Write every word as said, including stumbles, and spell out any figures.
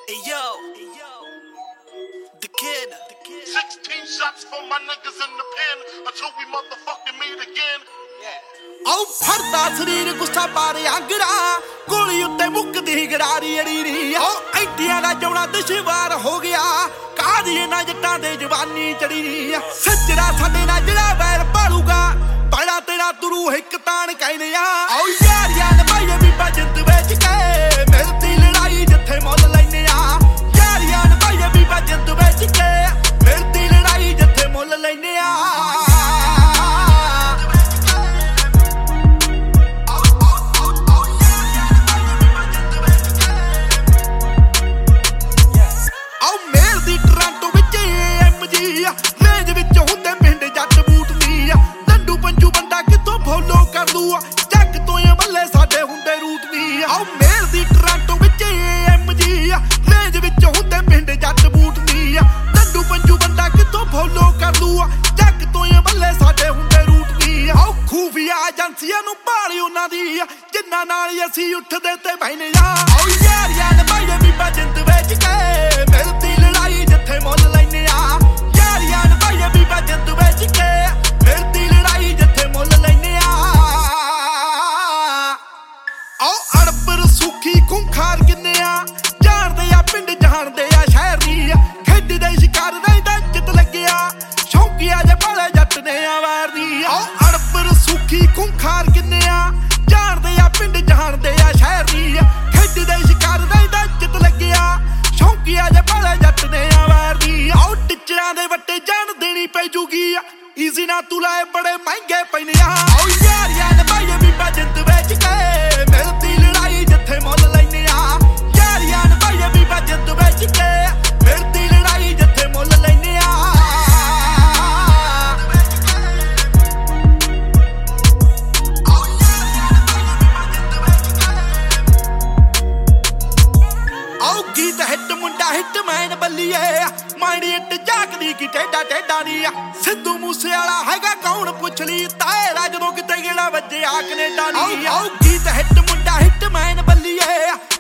Hey yo, the kid. sixteen shots for my niggas in the pen until we motherfucking meet again. ਆਉ ਫਰਦਾ ਸਰੀਰ ਗੁੱਸਾ ਪਾਰੇ ਆਂਗੜਾ ਗੋਲੀ ਉੱਤੇ ਮੁੱਕਦੀ ਗਰਾਰੀ ਅੜੀਰੀ ਆਉ ਐਂਟੀਆਂ ਦਾ ਜਉਣਾ ਦੁਸ਼ਵਾਰ ਹੋ ਗਿਆ ਕਾਹਦੀ ਨਾ ਜੱਟਾਂ ਦੇ ਜਵਾਨੀ ਚੜੀ ਸੱਜਰਾ ਸਾਡੇ ਨਾਲ ਜਿਹੜਾ ਵੈਰ ਪਾਲੂਗਾ ਬੜਾ ਤੇਰਾ ਤੁਰੂ ਇੱਕ ਤਾਣ ਕਹਿੰਦੇ ਆ ਆਉ ਯਾਰੀਆਂ ਨਭਾਈਏ ਵੀ ਬਜੰਦ ਵਿੱਚ ਕੇ ਮਿਲਦੀ ਲੜਾਈ ਜਿੱਥੇ ਮੁੱਲ ਲੈਨੇ ਆ ਯਾਰੀਆਂ ਨਭਾਈਏ ਵੀ ਬਜੰਦ ਵਿੱਚ ਕੇ ਮਿਲਦੀ ਲੜਾਈ ਜਿੱਥੇ ਮੁੱਲ ਲੈਨੇ ਆ ਰੇਂਜ ਵਿੱਚ ਹੁੰਦੇ ਪਿੰਡ ਜੱਟ ਬੂਟ ਦੀ ਡੰਡੂ ਪੰਜੂ ਬੰਦਾ ਕਿੱਥੋਂ ਫੋਲੋ ਕਰ ਲੂ ਜੱਗ ਤੋਂ ਇਹ ਬੱਲੇ ਸਾਡੇ ਹੁੰਦੇ ਰੂਟ ਦੀ ਆਓ ਮੇਲ ਦੀ ਟਰਾਂਟੋ ਵਿੱਚ ਐਮ ਜੀ ਰੇਂਜ ਵਿੱਚ ਹੁੰਦੇ ਪਿੰਡ ਜੱਟ ਬੂਟ ਦੀ ਡੰਡੂ ਪੰਜੂ ਬੰਦਾ ਕਿੱਥੋਂ ਫੋਲੋ ਕਰ ਲੂ ਜੱਗ ਤੋਂ ਇਹ ਬੱਲੇ ਸਾਡੇ ਹੁੰਦੇ ਰੂਟ ਦੀ ਆਓ ਖੂਫੀਆ ਏਜੰਸੀਆਂ ਨੂੰ ਭਾਲੀ ਉਹਨਾਂ ਦੀ ਜਿੰਨਾਂ ਨਾਲ ਅਸੀਂ ਉੱਠਦੇ ਤੇ ਬਹਿਨੇ ਆ ਆਓ ਯਾਰੀਆਂ ਨਭਾਈਏ ਵੀ ਬਜੰਦ ਵਿੱਚ ਕੇ ਮਿਲਦੀ ਲੜਾਈ ਜਿੱਥੇ ਮੁੱਲ ਲੈਨੇ ਆ ਖੁੰਖਾਰ ਕਿੰਨੇ ਆ ਜਾਣਦੇ ਆ ਪਿੰਡ ਜਾਣਦੇ ਆ ਸ਼ਹਿਰ ਦੀ ਖੇਡੀ ਦੇ ਸ਼ਿਕਾਰ ਰਹਿੰਦਾ ਜਿੱਤ ਲੱਗਿਆ ਸ਼ੌਂਕੀਆ ਜੇ ਬਾਲੇ ਜੱਟ ਨੇ ਆ ਵਾਰਦੀ ਆ ਅੜਪਰ ਸੁਖੀ ਖੁੰਖਾਰ ਕਿੰਨੇ ਆ ਜਾਣਦੇ ਆ ਪਿੰਡ ਜਾਣਦੇ ਆ ਸ਼ਹਿਰ ਦੀ ਖੇਡੀ ਦੇ ਸ਼ਿਕਾਰ ਰਹਿੰਦਾ ਜਿੱਤ ਲੱਗਿਆ ਸ਼ੌਂਕੀਆ ਜੇ ਬਾਲੇ ਜੱਟ ਨੇ ਆ ਵਾਰਦੀ ਆ ਟਿੱਚਰਾਂ ਦੇ ਵੱਟੇ ਜਾਣ ਦੇਣੀ ਪੈ ਜੂਗੀ ਈਜ਼ੀ ਨਾ ਤੂੰ ਲਾਏ ਬੜੇ ਮਹਿੰਗੇ ਪੈਨੇ ਆ ਆਓ ਯਾਰੀਆਂ ਨਭਾਈਏ ਵੀ ਬਜੰਦ ਵਿੱਚ ਕੇ ਮਿਲਦੀ ਲੜਾਈ ਜਿੱਥੇ ਮੁੱਲ ਲੈਨੇ ਆ ਯਾਰੀਆਂ ਨਭਾਈਏ ਵੀ ਬਜੰਦ ਵਿੱਚ ਕੇ ਮਿਲਦੀ ਲੜਾਈ ਜਿੱਥੇ ਮੁੱਲ ਲੈਨੇ ਆ ਆਓ ਗੀਤ ਹਿੱਟ ਮੁੰਡਾ ਹਿੱਟ ਮੈਨ ਬੱਲੀਏ ਮਾਈਂਡ ਹਿੱਟ ਜਾਗਦੀ ਕੀ ਟੇਡਾ ਟੇਡਾ ਨੀ ਸਿੱਧੂ ਮੂਸੇ ਵਾਲਾ ਹੈਗਾ ਕੌਣ ਪੁੱਛ ਲਈ ਤਾਏਰਾ ਜਦੋਂ ਕਿਤੇ ਗੇੜਾ ਵੱਜਿਆ ਕੈਨੇਡਾ ਨੀ ਆਓ ਗੀਤ ਹਿੱਟ ਮੁੰਡਾ ਹਿੱਟ ਮੈਨ ਬੱਲੀਏ